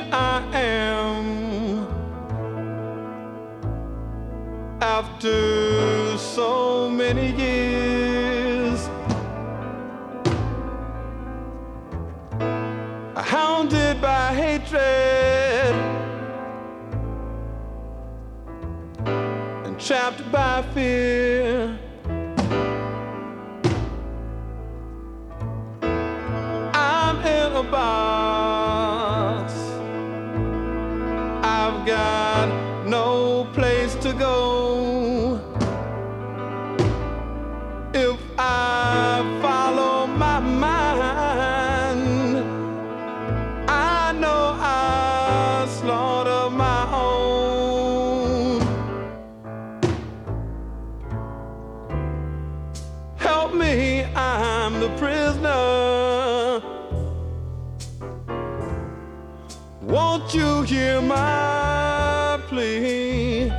I am after so many years, hounded by hatred and trapped by fear. I'm in a box. I've got no place to go. If I follow my mind, I know I slaughter my own. Help me, I'm the prisoner. Won't you hear my plea?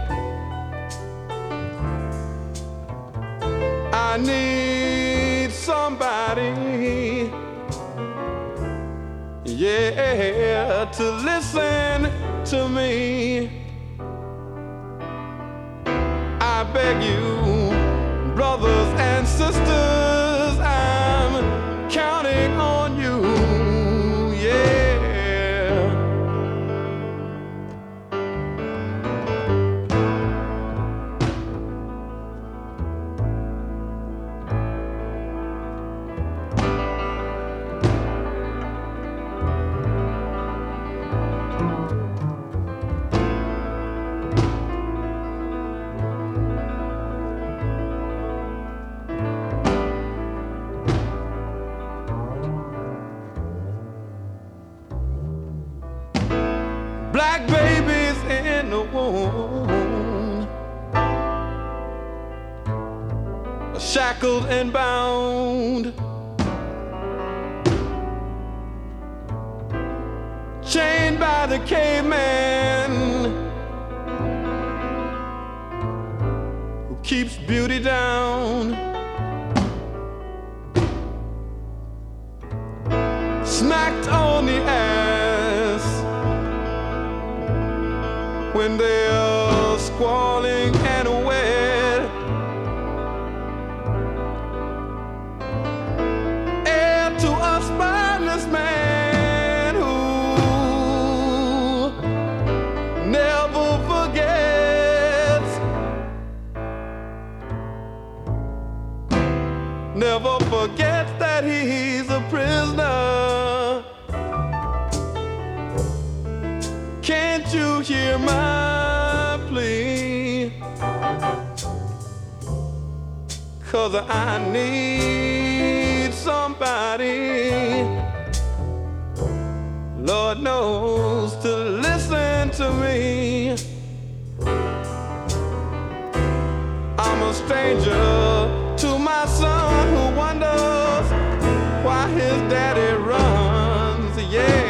I need somebody, yeah, to listen to me. I beg you, brothers and sisters, I'm counting on you, yeah. Black babies in the womb, shackled and bound, chained by the caveman who keeps beauty down, smacked on the ass when they're squalling and wet, heir to a spineless man who never forgets, never forgets that he's a prisoner. Can't you hear my plea? 'Cause I need somebody, Lord knows, to listen to me. I'm a stranger to my son who wonders why his daddy runs, yeah.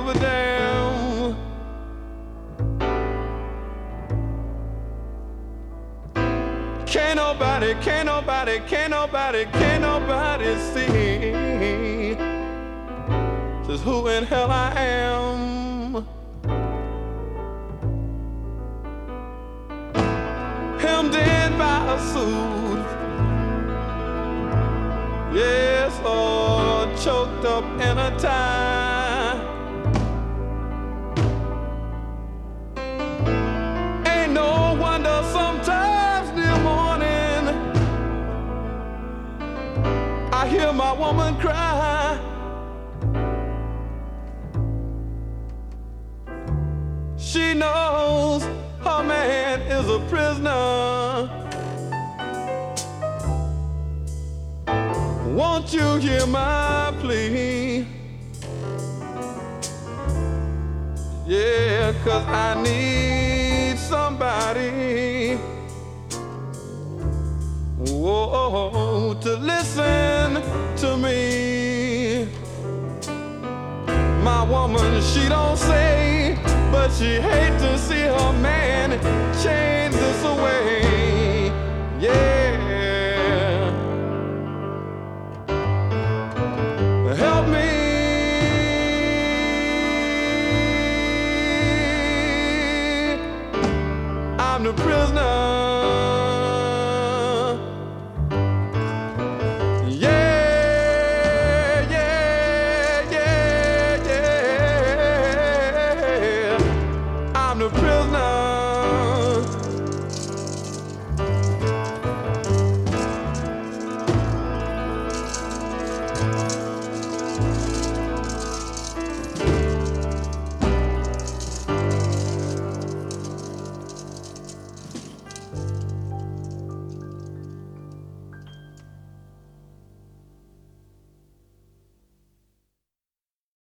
give a damn. Can't nobody see just who in hell I am. Hemmed in by a suit, yes, or choked up in a tie. Ain't no wonder sometimes, dear morning, I hear my woman cry. She knows her man is a prisoner. Won't you hear my plea? Yeah, 'cause I need somebody, whoa, to listen to me. My woman, she don't say, but she hate to see her man chained this away. Yeah. Help me. I'm the prisoner.